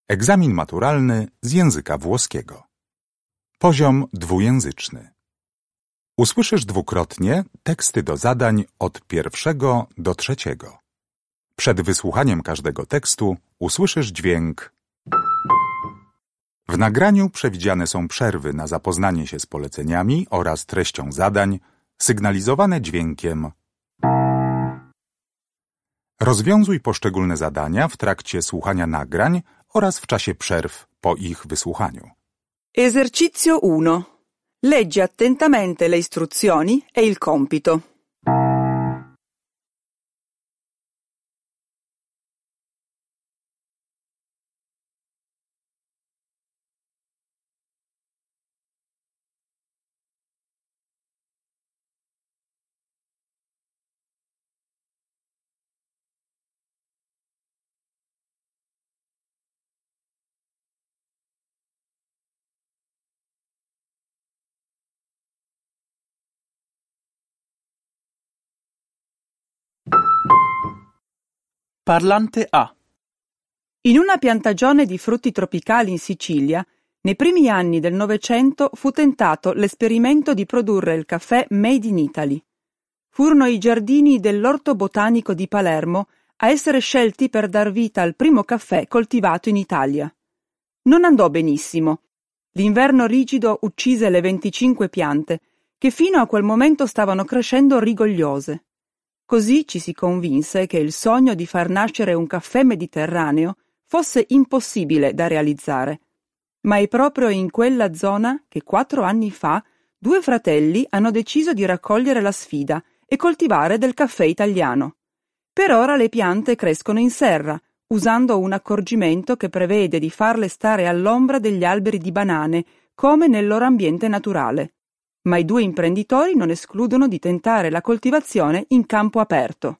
Egzamin maturalny z języka włoskiego. Poziom dwujęzyczny. Usłyszysz dwukrotnie teksty do zadań od 1 do 3. Przed wysłuchaniem każdego tekstu usłyszysz dźwięk. W nagraniu przewidziane są przerwy na zapoznanie się z poleceniami oraz treścią zadań, sygnalizowane dźwiękiem. Rozwiązuj poszczególne zadania w trakcie słuchania nagrań oraz w czasie przerw po ich wysłuchaniu. Esercizio 1. Leggi attentamente le istruzioni e il compito. Parlante A. In una piantagione di frutti tropicali in Sicilia, nei primi anni del Novecento fu tentato l'esperimento di produrre il caffè Made in Italy. Furono i giardini dell'Orto Botanico di Palermo a essere scelti per dar vita al primo caffè coltivato in Italia. Non andò benissimo. L'inverno rigido uccise le 25 piante, che fino a quel momento stavano crescendo rigogliose. Così ci si convinse che il sogno di far nascere un caffè mediterraneo fosse impossibile da realizzare. Ma è proprio in quella zona che 4 anni fa 2 fratelli hanno deciso di raccogliere la sfida e coltivare del caffè italiano. Per ora le piante crescono in serra, usando un accorgimento che prevede di farle stare all'ombra degli alberi di banane, come nel loro ambiente naturale. Ma i 2 imprenditori non escludono di tentare la coltivazione in campo aperto.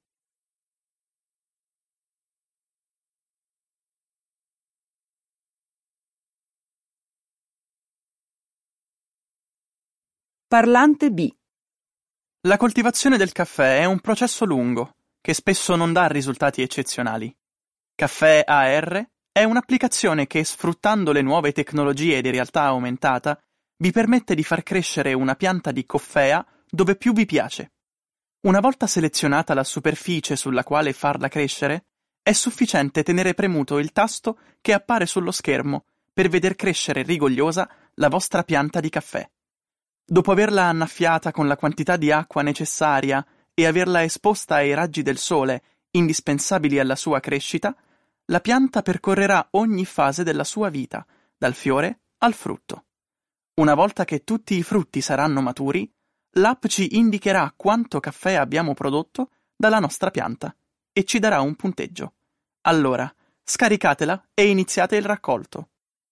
Parlante B. La coltivazione del caffè è un processo lungo, che spesso non dà risultati eccezionali. Caffè AR è un'applicazione che, sfruttando le nuove tecnologie di realtà aumentata, vi permette di far crescere una pianta di coffea dove più vi piace. Una volta selezionata la superficie sulla quale farla crescere, è sufficiente tenere premuto il tasto che appare sullo schermo per veder crescere rigogliosa la vostra pianta di caffè. Dopo averla annaffiata con la quantità di acqua necessaria e averla esposta ai raggi del sole indispensabili alla sua crescita, la pianta percorrerà ogni fase della sua vita, dal fiore al frutto. Una volta che tutti i frutti saranno maturi, l'app ci indicherà quanto caffè abbiamo prodotto dalla nostra pianta e ci darà un punteggio. Allora, scaricatela e iniziate il raccolto.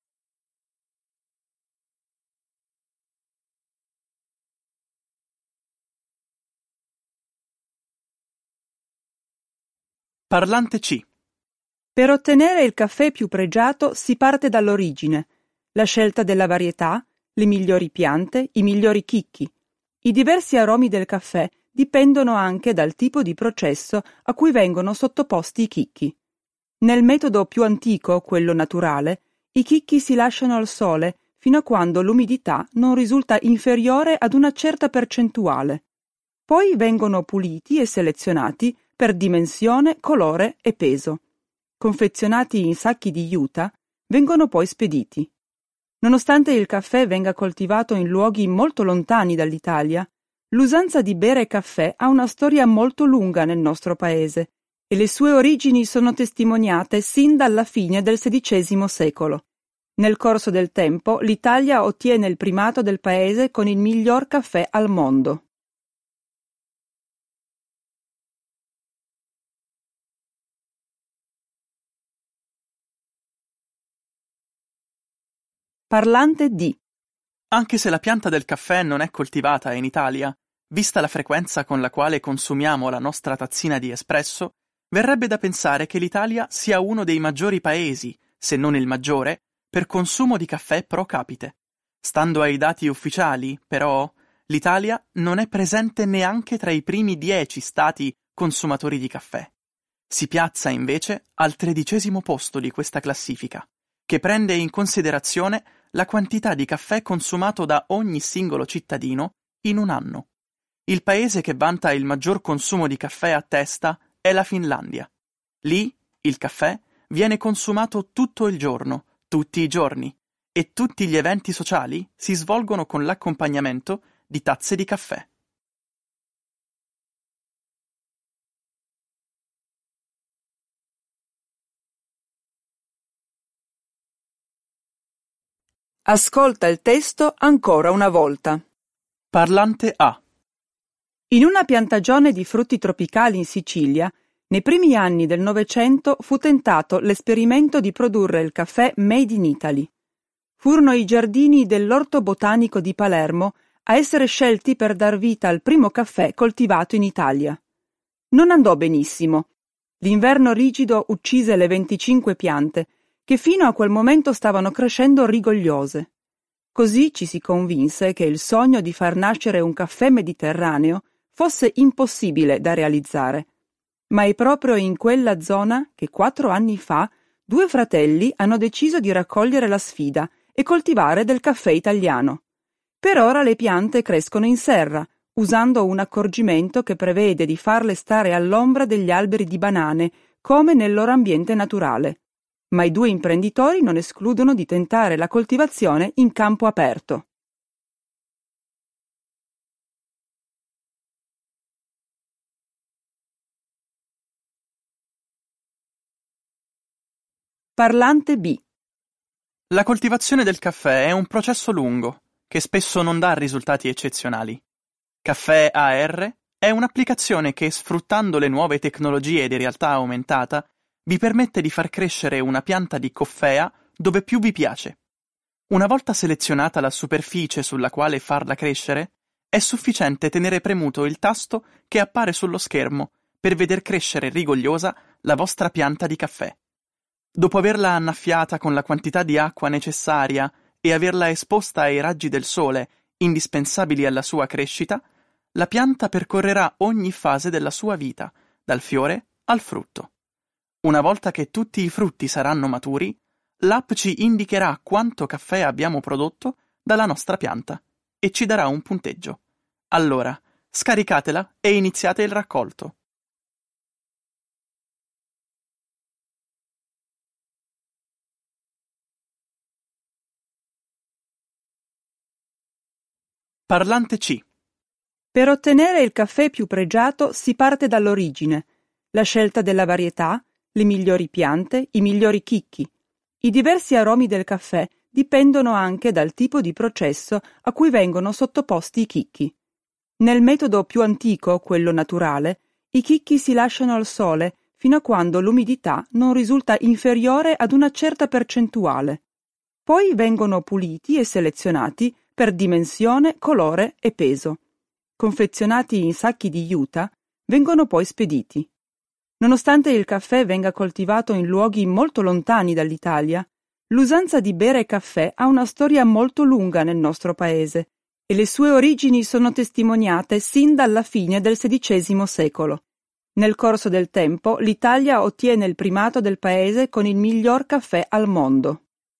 Parlante C. Per ottenere il caffè più pregiato si parte dall'origine, la scelta della varietà, le migliori piante, i migliori chicchi. I diversi aromi del caffè dipendono anche dal tipo di processo a cui vengono sottoposti i chicchi. Nel metodo più antico, quello naturale, i chicchi si lasciano al sole fino a quando l'umidità non risulta inferiore ad una certa percentuale. Poi vengono puliti e selezionati per dimensione, colore e peso. Confezionati in sacchi di juta, vengono poi spediti. Nonostante il caffè venga coltivato in luoghi molto lontani dall'Italia, l'usanza di bere caffè ha una storia molto lunga nel nostro paese e le sue origini sono testimoniate sin dalla fine del XVI secolo. Nel corso del tempo l'Italia ottiene il primato del paese con il miglior caffè al mondo. Parlante D. Anche se la pianta del caffè non è coltivata in Italia, vista la frequenza con la quale consumiamo la nostra tazzina di espresso, verrebbe da pensare che l'Italia sia uno dei maggiori paesi, se non il maggiore, per consumo di caffè pro capite. Stando ai dati ufficiali, però, l'Italia non è presente neanche tra i primi 10 stati consumatori di caffè. Si piazza invece al 13° posto di questa classifica, che prende in considerazione la quantità di caffè consumato da ogni singolo cittadino in un anno. Il paese che vanta il maggior consumo di caffè a testa è la Finlandia. Lì il caffè viene consumato tutto il giorno, tutti i giorni, e tutti gli eventi sociali si svolgono con l'accompagnamento di tazze di caffè. Ascolta il testo ancora una volta. Parlante A. In una piantagione di frutti tropicali in Sicilia, nei primi anni del Novecento fu tentato l'esperimento di produrre il caffè Made in Italy. Furono i giardini dell'Orto Botanico di Palermo a essere scelti per dar vita al primo caffè coltivato in Italia. Non andò benissimo. L'inverno rigido uccise le 25 piante, che fino a quel momento stavano crescendo rigogliose. Così ci si convinse che il sogno di far nascere un caffè mediterraneo fosse impossibile da realizzare. Ma è proprio in quella zona che 4 anni fa 2 fratelli hanno deciso di raccogliere la sfida e coltivare del caffè italiano. Per ora le piante crescono in serra, usando un accorgimento che prevede di farle stare all'ombra degli alberi di banane, come nel loro ambiente naturale. Ma i 2 imprenditori non escludono di tentare la coltivazione in campo aperto. Parlante B. La coltivazione del caffè è un processo lungo, che spesso non dà risultati eccezionali. Caffè AR è un'applicazione che, sfruttando le nuove tecnologie di realtà aumentata, vi permette di far crescere una pianta di coffea dove più vi piace. Una volta selezionata la superficie sulla quale farla crescere, è sufficiente tenere premuto il tasto che appare sullo schermo per veder crescere rigogliosa la vostra pianta di caffè. Dopo averla annaffiata con la quantità di acqua necessaria e averla esposta ai raggi del sole indispensabili alla sua crescita, la pianta percorrerà ogni fase della sua vita, dal fiore al frutto. Una volta che tutti i frutti saranno maturi, l'app ci indicherà quanto caffè abbiamo prodotto dalla nostra pianta e ci darà un punteggio. Allora, scaricatela e iniziate il raccolto. Parlante C. Per ottenere il caffè più pregiato si parte dall'origine, la scelta della varietà, le migliori piante, i migliori chicchi. I diversi aromi del caffè dipendono anche dal tipo di processo a cui vengono sottoposti i chicchi. Nel metodo più antico, quello naturale, i chicchi si lasciano al sole fino a quando l'umidità non risulta inferiore ad una certa percentuale. Poi vengono puliti e selezionati per dimensione, colore e peso. Confezionati in sacchi di juta, vengono poi spediti. Nonostante il caffè venga coltivato in luoghi molto lontani dall'Italia, l'usanza di bere caffè ha una storia molto lunga nel nostro paese e le sue origini sono testimoniate sin dalla fine del XVI secolo. Nel corso del tempo l'Italia ottiene il primato del paese con il miglior caffè al mondo.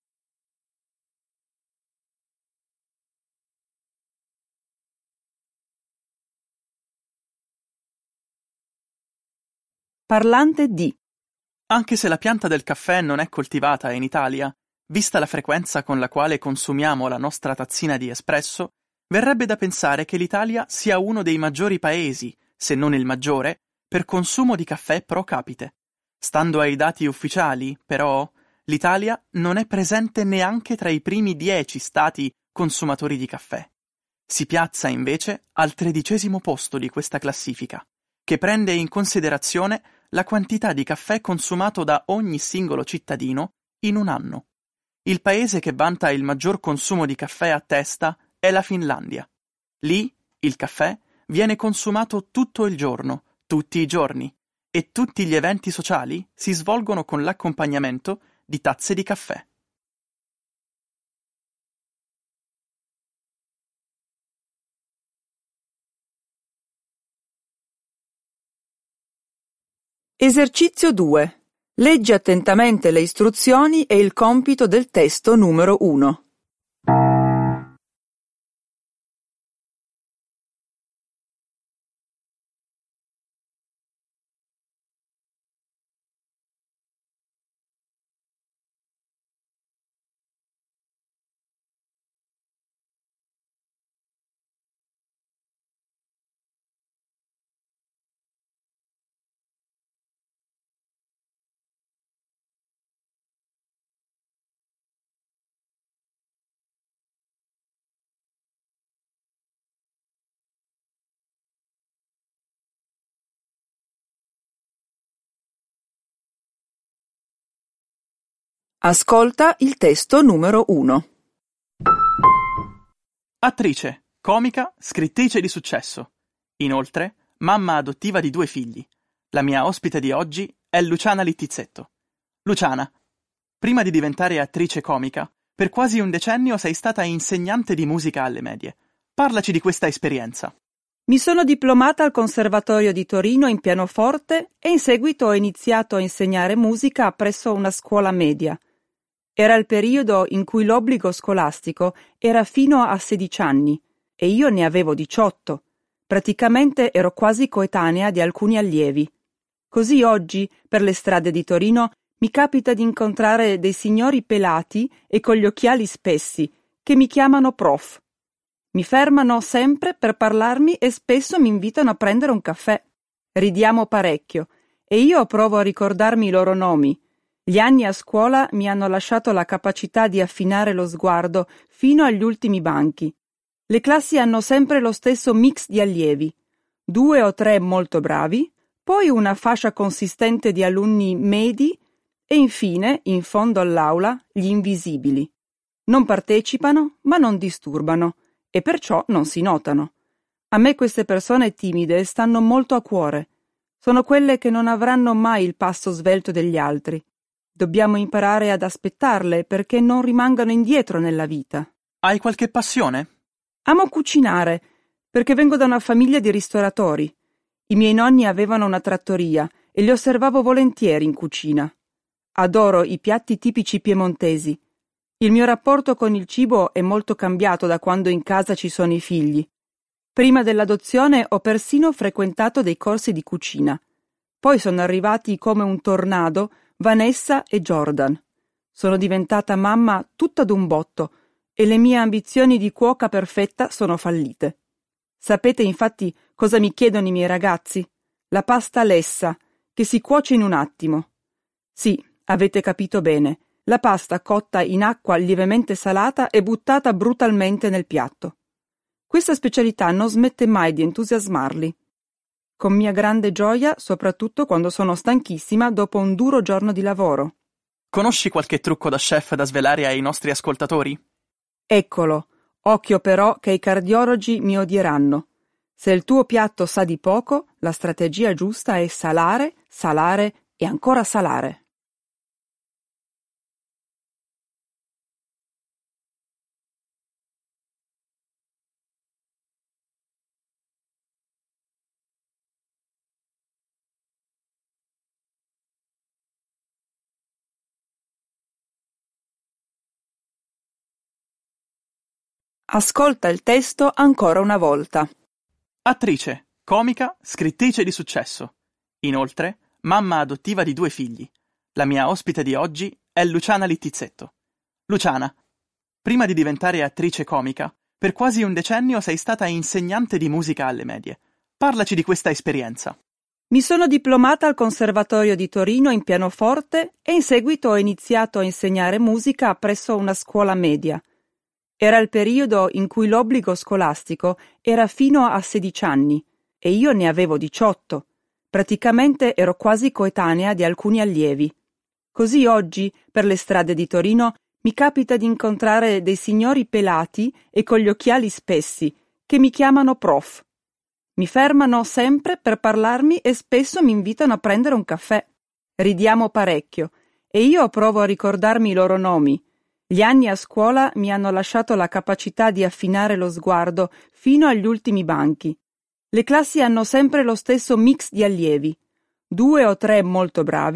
Parlante D. Anche se la pianta del caffè non è coltivata in Italia, vista la frequenza con la quale consumiamo la nostra tazzina di espresso, verrebbe da pensare che l'Italia sia uno dei maggiori paesi, se non il maggiore, per consumo di caffè pro capite. Stando ai dati ufficiali, però, l'Italia non è presente neanche tra i primi 10 stati consumatori di caffè. Si piazza invece al 13° posto di questa classifica, che prende in considerazione la quantità di caffè consumato da ogni singolo cittadino in un anno. Il paese che vanta il maggior consumo di caffè a testa è la Finlandia. Lì il caffè viene consumato tutto il giorno, tutti i giorni, e tutti gli eventi sociali si svolgono con l'accompagnamento di tazze di caffè. Esercizio 2. Leggi attentamente le istruzioni e il compito del testo numero 1. Ascolta il testo numero 1. Attrice, comica, scrittrice di successo. Inoltre, mamma adottiva di 2 figli. La mia ospite di oggi è Luciana Littizzetto. Luciana, prima di diventare attrice comica, per quasi un decennio sei stata insegnante di musica alle medie. Parlaci di questa esperienza. Mi sono diplomata al Conservatorio di Torino in pianoforte e in seguito ho iniziato a insegnare musica presso una scuola media. Era il periodo in cui l'obbligo scolastico era fino a 16 anni e io ne avevo 18. Praticamente ero quasi coetanea di alcuni allievi. Così oggi, per le strade di Torino, mi capita di incontrare dei signori pelati e con gli occhiali spessi che mi chiamano prof. Mi fermano sempre per parlarmi e spesso mi invitano a prendere un caffè. Ridiamo parecchio e io provo a ricordarmi i loro nomi. Gli anni a scuola mi hanno lasciato la capacità di affinare lo sguardo fino agli ultimi banchi. Le classi hanno sempre lo stesso mix di allievi, 2 o 3 molto bravi, poi una fascia consistente di alunni medi e infine, in fondo all'aula, gli invisibili. Non partecipano, ma non disturbano, e perciò non si notano. A me queste persone timide stanno molto a cuore. Sono quelle che non avranno mai il passo svelto degli altri. Dobbiamo imparare ad aspettarle perché non rimangano indietro nella vita. Hai qualche passione? Amo cucinare, perché vengo da una famiglia di ristoratori. I miei nonni avevano una trattoria e li osservavo volentieri in cucina. Adoro i piatti tipici piemontesi. Il mio rapporto con il cibo è molto cambiato da quando in casa ci sono i figli. Prima dell'adozione ho persino frequentato dei corsi di cucina. Poi sono arrivati come un tornado Vanessa e Jordan. Sono diventata mamma tutta d'un botto e le mie ambizioni di cuoca perfetta sono fallite. Sapete infatti cosa mi chiedono i miei ragazzi? La pasta lessa, che si cuoce in un attimo. Sì, avete capito bene, la pasta cotta in acqua lievemente salata e buttata brutalmente nel piatto. Questa specialità non smette mai di entusiasmarli. Con mia grande gioia, soprattutto quando sono stanchissima dopo un duro giorno di lavoro. Conosci qualche trucco da chef da svelare ai nostri ascoltatori? Eccolo, occhio però che i cardiologi mi odieranno. Se il tuo piatto sa di poco, la strategia giusta è salare, salare e ancora salare. Ascolta il testo ancora una volta. Attrice, comica, scrittrice di successo. Inoltre, mamma adottiva di 2 figli. La mia ospite di oggi è Luciana Littizzetto. Luciana, prima di diventare attrice comica, per quasi un decennio sei stata insegnante di musica alle medie. Parlaci di questa esperienza. Mi sono diplomata al Conservatorio di Torino in pianoforte e in seguito ho iniziato a insegnare musica presso una scuola media. Era il periodo in cui l'obbligo scolastico era fino a 16 anni e io ne avevo 18. Praticamente ero quasi coetanea di alcuni allievi. Così oggi, per le strade di Torino, mi capita di incontrare dei signori pelati e con gli occhiali spessi che mi chiamano prof. Mi fermano sempre per parlarmi e spesso mi invitano a prendere un caffè. Ridiamo parecchio e io provo a ricordarmi i loro nomi. Gli anni a scuola mi hanno lasciato la capacità di affinare lo sguardo fino agli ultimi banchi. Le classi hanno sempre lo stesso mix di allievi, 2 o 3 molto bravi,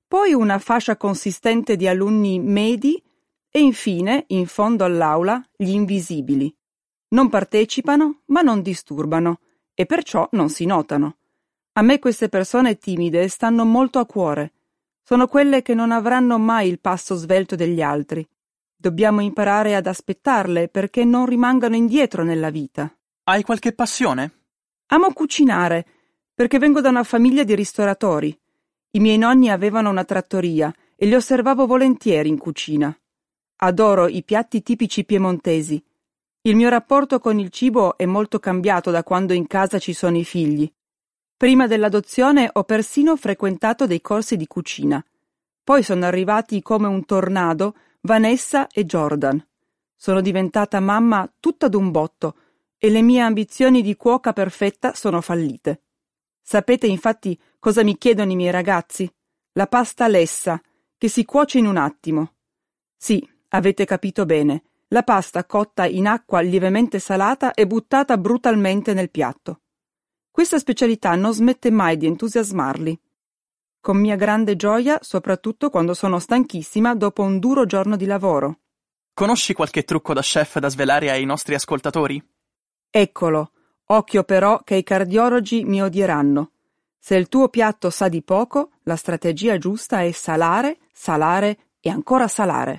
poi una fascia consistente di alunni medi e infine, in fondo all'aula, gli invisibili. Non partecipano, ma non disturbano, e perciò non si notano. A me queste persone timide stanno molto a cuore. Sono quelle che non avranno mai il passo svelto degli altri. Dobbiamo imparare ad aspettarle perché non rimangano indietro nella vita. Hai qualche passione? Amo cucinare, perché vengo da una famiglia di ristoratori. I miei nonni avevano una trattoria e li osservavo volentieri in cucina. Adoro i piatti tipici piemontesi. Il mio rapporto con il cibo è molto cambiato da quando in casa ci sono i figli. Prima dell'adozione ho persino frequentato dei corsi di cucina. Poi sono arrivati come un tornado Vanessa e Jordan. Sono diventata mamma tutta d'un botto e le mie ambizioni di cuoca perfetta sono fallite. Sapete infatti cosa mi chiedono i miei ragazzi? La pasta lessa, che si cuoce in un attimo. Sì, avete capito bene, la pasta cotta in acqua lievemente salata e buttata brutalmente nel piatto. Questa specialità non smette mai di entusiasmarli. Con mia grande gioia, soprattutto quando sono stanchissima dopo un duro giorno di lavoro. Conosci qualche trucco da chef da svelare ai nostri ascoltatori? Eccolo, occhio però che i cardiologi mi odieranno. Se il tuo piatto sa di poco, la strategia giusta è salare, salare e ancora salare.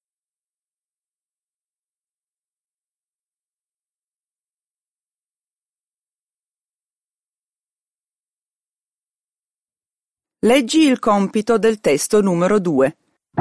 Leggi il compito del testo numero 2.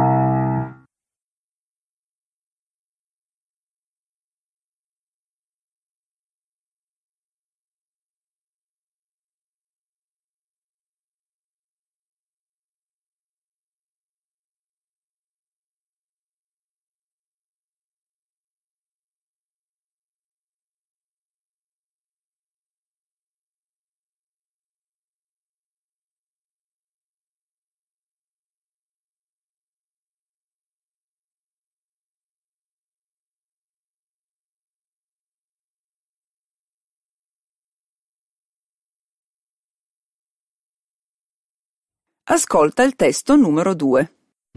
Ascolta il testo numero 2.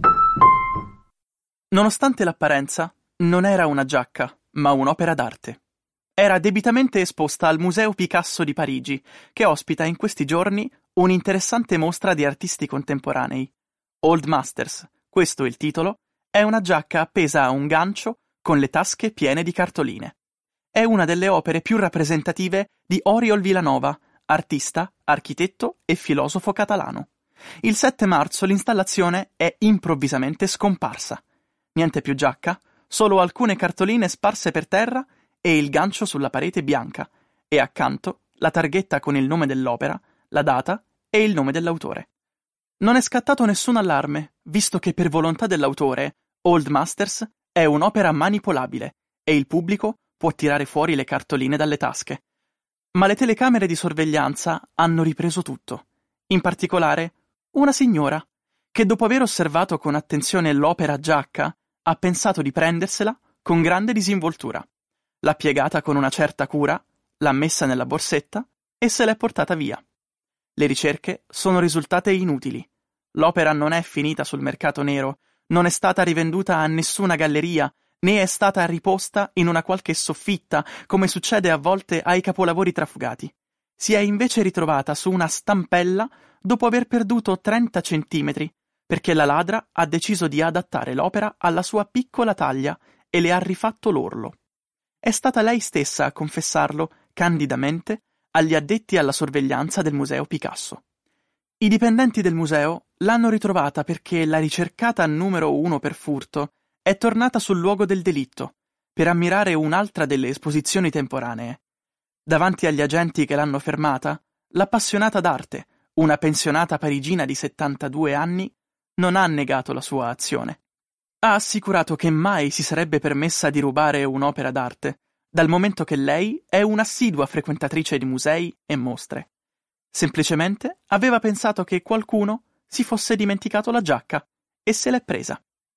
Nonostante l'apparenza, non era una giacca, ma un'opera d'arte. Era debitamente esposta al Museo Picasso di Parigi, che ospita in questi giorni un'interessante mostra di artisti contemporanei. Old Masters, questo è il titolo, è una giacca appesa a un gancio con le tasche piene di cartoline. È una delle opere più rappresentative di Oriol Vilanova, artista, architetto e filosofo catalano. Il 7 marzo l'installazione è improvvisamente scomparsa. Niente più giacca, solo alcune cartoline sparse per terra e il gancio sulla parete bianca, e accanto la targhetta con il nome dell'opera, la data e il nome dell'autore. Non è scattato nessun allarme, visto che per volontà dell'autore, Old Masters è un'opera manipolabile e il pubblico può tirare fuori le cartoline dalle tasche. Ma le telecamere di sorveglianza hanno ripreso tutto, in particolare una signora, che dopo aver osservato con attenzione l'opera giacca, ha pensato di prendersela con grande disinvoltura. L'ha piegata con una certa cura, l'ha messa nella borsetta e se l'è portata via. Le ricerche sono risultate inutili. L'opera non è finita sul mercato nero, non è stata rivenduta a nessuna galleria, né è stata riposta in una qualche soffitta, come succede a volte ai capolavori trafugati. Si è invece ritrovata su una stampella dopo aver perduto 30 centimetri, perché la ladra ha deciso di adattare l'opera alla sua piccola taglia e le ha rifatto l'orlo. È stata lei stessa a confessarlo, candidamente, agli addetti alla sorveglianza del Museo Picasso. I dipendenti del museo l'hanno ritrovata perché la ricercata numero 1 per furto è tornata sul luogo del delitto, per ammirare un'altra delle esposizioni temporanee. Davanti agli agenti che l'hanno fermata, l'appassionata d'arte, una pensionata parigina di 72 anni, non ha negato la sua azione. Ha assicurato che mai si sarebbe permessa di rubare un'opera d'arte, dal momento che lei è un'assidua frequentatrice di musei e mostre. Semplicemente aveva pensato che qualcuno si fosse dimenticato la giacca e se l'è presa.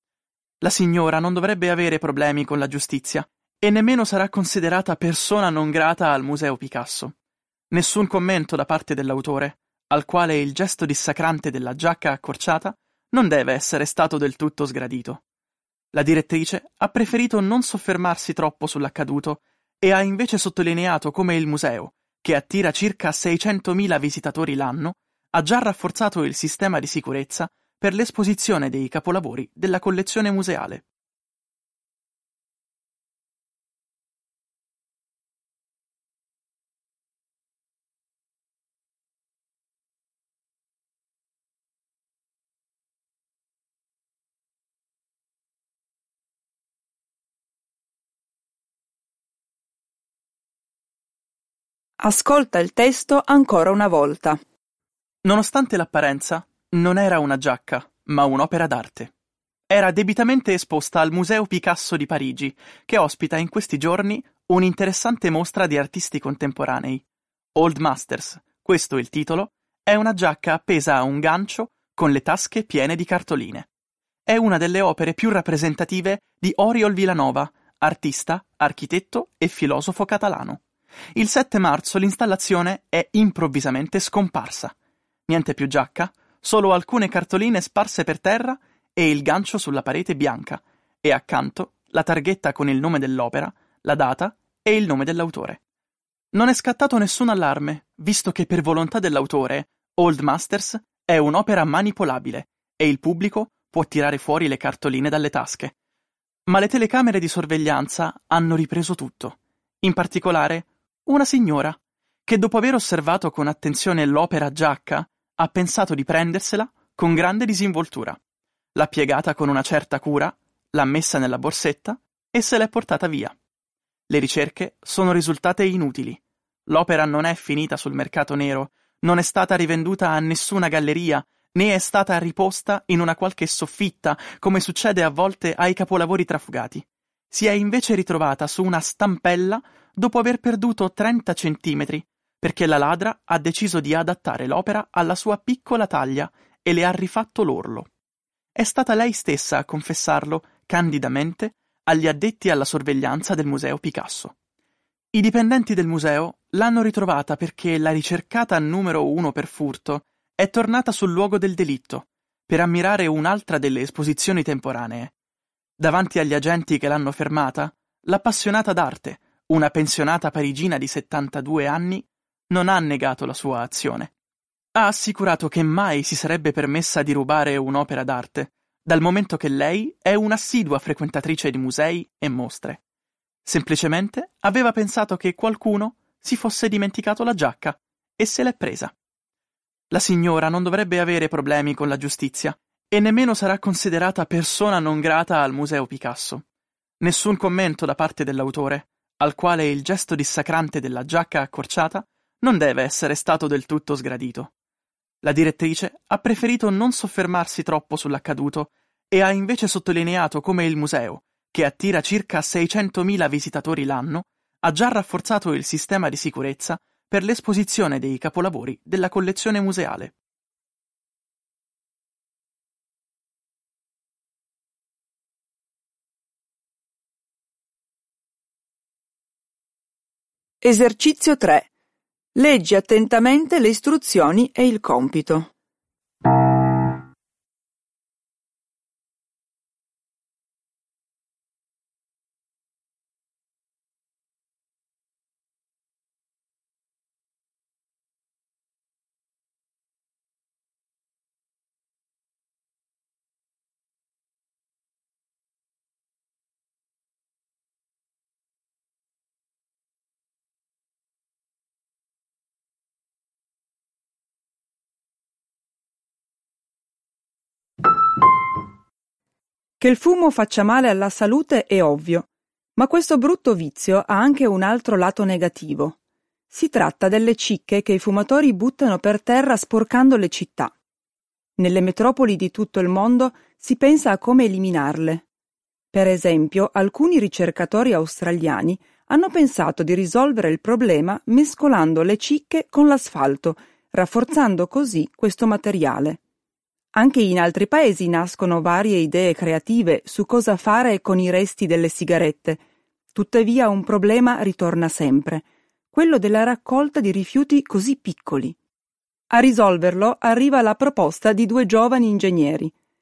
La signora non dovrebbe avere problemi con la giustizia e nemmeno sarà considerata persona non grata al Museo Picasso. Nessun commento da parte dell'autore, al quale il gesto dissacrante della giacca accorciata non deve essere stato del tutto sgradito. La direttrice ha preferito non soffermarsi troppo sull'accaduto e ha invece sottolineato come il museo, che attira circa 600.000 visitatori l'anno, ha già rafforzato il sistema di sicurezza per l'esposizione dei capolavori della collezione museale. Ascolta il testo ancora una volta. Nonostante l'apparenza, non era una giacca, ma un'opera d'arte. Era debitamente esposta al Museo Picasso di Parigi, che ospita in questi giorni un'interessante mostra di artisti contemporanei. Old Masters, questo è il titolo, è una giacca appesa a un gancio con le tasche piene di cartoline. È una delle opere più rappresentative di Oriol Vilanova, artista, architetto e filosofo catalano. Il 7 marzo l'installazione è improvvisamente scomparsa. Niente più giacca, solo alcune cartoline sparse per terra e il gancio sulla parete bianca, e accanto la targhetta con il nome dell'opera, la data e il nome dell'autore. Non è scattato nessun allarme, visto che per volontà dell'autore, Old Masters è un'opera manipolabile e il pubblico può tirare fuori le cartoline dalle tasche. Ma le telecamere di sorveglianza hanno ripreso tutto, in particolare una signora, che dopo aver osservato con attenzione l'opera giacca, ha pensato di prendersela con grande disinvoltura. L'ha piegata con una certa cura, l'ha messa nella borsetta e se l'è portata via. Le ricerche sono risultate inutili. L'opera non è finita sul mercato nero, non è stata rivenduta a nessuna galleria, né è stata riposta in una qualche soffitta, come succede a volte ai capolavori trafugati. Si è invece ritrovata su una stampella dopo aver perduto 30 centimetri, perché la ladra ha deciso di adattare l'opera alla sua piccola taglia e le ha rifatto l'orlo. È stata lei stessa a confessarlo, candidamente, agli addetti alla sorveglianza del Museo Picasso. I dipendenti del museo l'hanno ritrovata perché la ricercata numero 1 per furto è tornata sul luogo del delitto, per ammirare un'altra delle esposizioni temporanee. Davanti agli agenti che l'hanno fermata, l'appassionata d'arte, una pensionata parigina di 72 anni, non ha negato la sua azione. Ha assicurato che mai si sarebbe permessa di rubare un'opera d'arte, dal momento che lei è un'assidua frequentatrice di musei e mostre. Semplicemente aveva pensato che qualcuno si fosse dimenticato la giacca e se l'è presa. La signora non dovrebbe avere problemi con la giustizia e nemmeno sarà considerata persona non grata al Museo Picasso. Nessun commento da parte dell'autore, al quale il gesto dissacrante della giacca accorciata non deve essere stato del tutto sgradito. La direttrice ha preferito non soffermarsi troppo sull'accaduto e ha invece sottolineato come il museo, che attira circa 600.000 visitatori l'anno, ha già rafforzato il sistema di sicurezza per l'esposizione dei capolavori della collezione museale. Esercizio 3. Leggi attentamente le istruzioni e il compito. Che il fumo faccia male alla salute è ovvio, ma questo brutto vizio ha anche un altro lato negativo. Si tratta delle cicche che i fumatori buttano per terra sporcando le città. Nelle metropoli di tutto il mondo si pensa a come eliminarle. Per esempio, alcuni ricercatori australiani hanno pensato di risolvere il problema mescolando le cicche con l'asfalto, rafforzando così questo materiale. Anche in altri paesi nascono varie idee creative su cosa fare con i resti delle sigarette. Tuttavia un problema ritorna sempre, quello della raccolta di rifiuti così piccoli. A risolverlo arriva la proposta di due giovani ingegneri.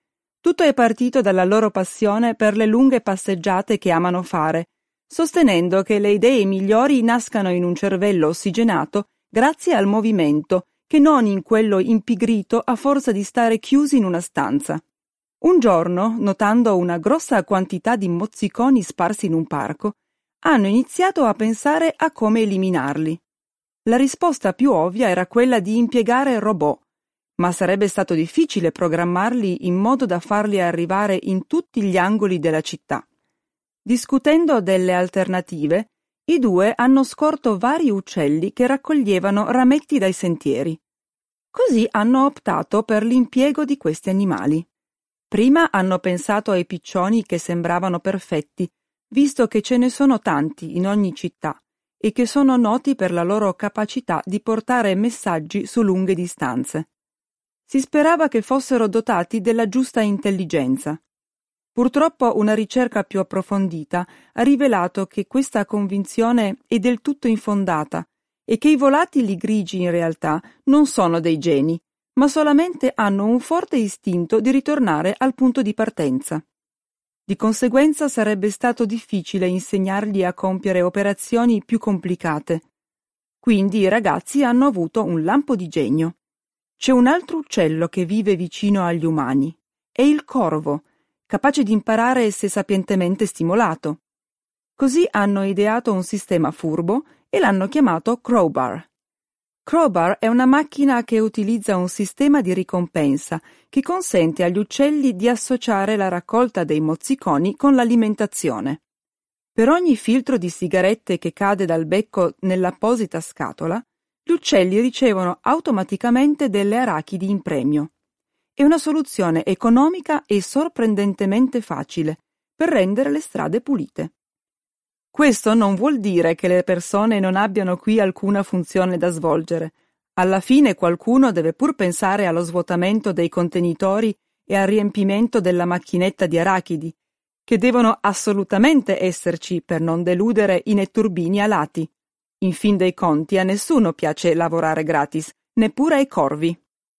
Tutto è partito dalla loro passione per le lunghe passeggiate che amano fare, sostenendo che le idee migliori nascano in un cervello ossigenato grazie al movimento, che non in quello impigrito a forza di stare chiusi in una stanza. Un giorno, notando una grossa quantità di mozziconi sparsi in un parco, hanno iniziato a pensare a come eliminarli. La risposta più ovvia era quella di impiegare robot, ma sarebbe stato difficile programmarli in modo da farli arrivare in tutti gli angoli della città. Discutendo delle alternative, i due hanno scorto vari uccelli che raccoglievano rametti dai sentieri. Così hanno optato per l'impiego di questi animali. Prima hanno pensato ai piccioni che sembravano perfetti, visto che ce ne sono tanti in ogni città e che sono noti per la loro capacità di portare messaggi su lunghe distanze. Si sperava che fossero dotati della giusta intelligenza. Purtroppo una ricerca più approfondita ha rivelato che questa convinzione è del tutto infondata e che i volatili grigi in realtà non sono dei geni, ma solamente hanno un forte istinto di ritornare al punto di partenza. Di conseguenza sarebbe stato difficile insegnargli a compiere operazioni più complicate. Quindi i ragazzi hanno avuto un lampo di genio. C'è un altro uccello che vive vicino agli umani. È il corvo, capace di imparare se sapientemente stimolato. Così hanno ideato un sistema furbo e l'hanno chiamato Crowbar. Crowbar è una macchina che utilizza un sistema di ricompensa che consente agli uccelli di associare la raccolta dei mozziconi con l'alimentazione. Per ogni filtro di sigarette che cade dal becco nell'apposita scatola, gli uccelli ricevono automaticamente delle arachidi in premio. È una soluzione economica e sorprendentemente facile per rendere le strade pulite. Questo non vuol dire che le persone non abbiano qui alcuna funzione da svolgere. Alla fine qualcuno deve pur pensare allo svuotamento dei contenitori e al riempimento della macchinetta di arachidi, che devono assolutamente esserci per non deludere i netturbini alati. In fin dei conti a nessuno piace lavorare gratis, neppure ai corvi.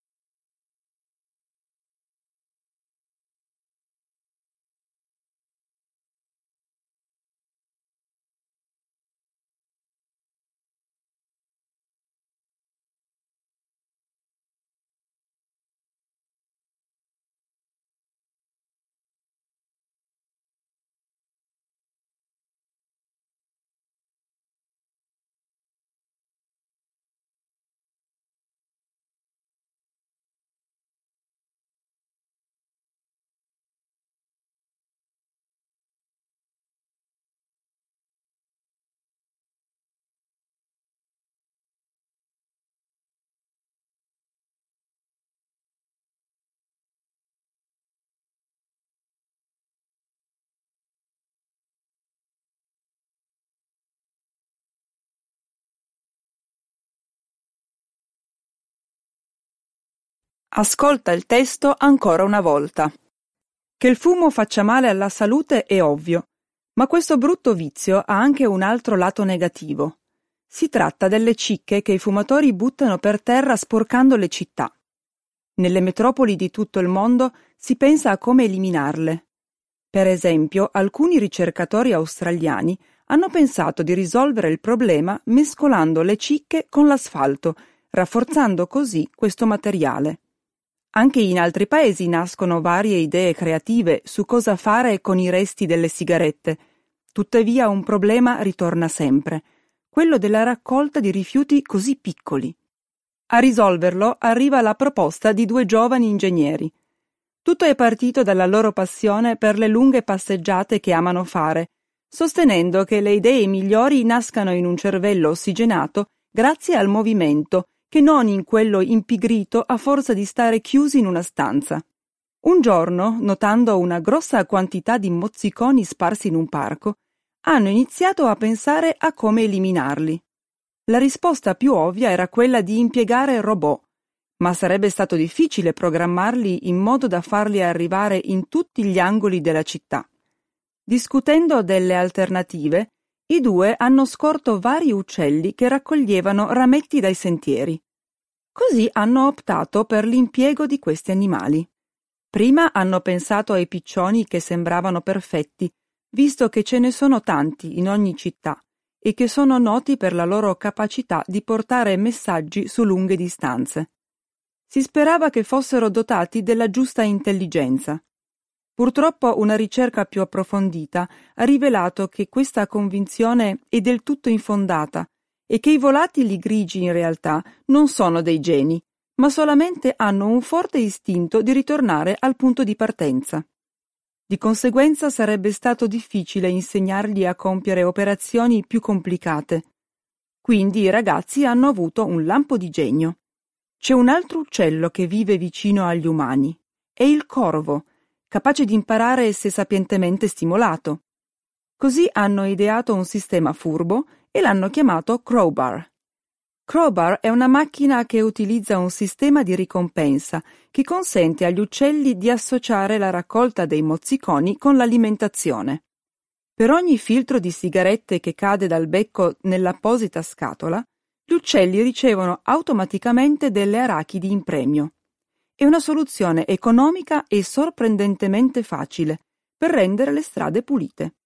Ascolta il testo ancora una volta. Che il fumo faccia male alla salute è ovvio, ma questo brutto vizio ha anche un altro lato negativo. Si tratta delle cicche che i fumatori buttano per terra sporcando le città. Nelle metropoli di tutto il mondo si pensa a come eliminarle. Per esempio, alcuni ricercatori australiani hanno pensato di risolvere il problema mescolando le cicche con l'asfalto, rafforzando così questo materiale. Anche in altri paesi nascono varie idee creative su cosa fare con i resti delle sigarette. Tuttavia un problema ritorna sempre, quello della raccolta di rifiuti così piccoli. A risolverlo arriva la proposta di due giovani ingegneri. Tutto è partito dalla loro passione per le lunghe passeggiate che amano fare, sostenendo che le idee migliori nascano in un cervello ossigenato grazie al movimento, che non in quello impigrito a forza di stare chiusi in una stanza. Un giorno, notando una grossa quantità di mozziconi sparsi in un parco, hanno iniziato a pensare a come eliminarli. La risposta più ovvia era quella di impiegare robot, ma sarebbe stato difficile programmarli in modo da farli arrivare in tutti gli angoli della città. Discutendo delle alternative, i due hanno scorto vari uccelli che raccoglievano rametti dai sentieri. Così hanno optato per l'impiego di questi animali. Prima hanno pensato ai piccioni che sembravano perfetti, visto che ce ne sono tanti in ogni città e che sono noti per la loro capacità di portare messaggi su lunghe distanze. Si sperava che fossero dotati della giusta intelligenza. Purtroppo una ricerca più approfondita ha rivelato che questa convinzione è del tutto infondata e che i volatili grigi in realtà non sono dei geni, ma solamente hanno un forte istinto di ritornare al punto di partenza. Di conseguenza sarebbe stato difficile insegnargli a compiere operazioni più complicate. Quindi i ragazzi hanno avuto un lampo di genio. C'è un altro uccello che vive vicino agli umani. È il corvo, capace di imparare se sapientemente stimolato. Così hanno ideato un sistema furbo e l'hanno chiamato Crowbar. Crowbar è una macchina che utilizza un sistema di ricompensa che consente agli uccelli di associare la raccolta dei mozziconi con l'alimentazione. Per ogni filtro di sigarette che cade dal becco nell'apposita scatola, gli uccelli ricevono automaticamente delle arachidi in premio. È una soluzione economica e sorprendentemente facile per rendere le strade pulite.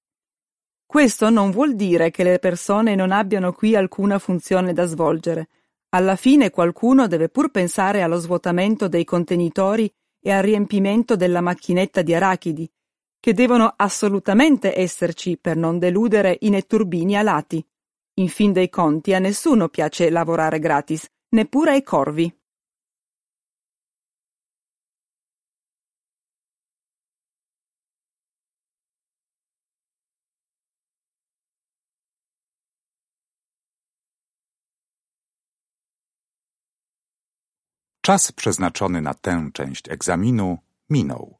Questo non vuol dire che le persone non abbiano qui alcuna funzione da svolgere. Alla fine qualcuno deve pur pensare allo svuotamento dei contenitori e al riempimento della macchinetta di arachidi, che devono assolutamente esserci per non deludere i netturbini alati. In fin dei conti a nessuno piace lavorare gratis, neppure ai corvi. Czas przeznaczony na tę część egzaminu minął.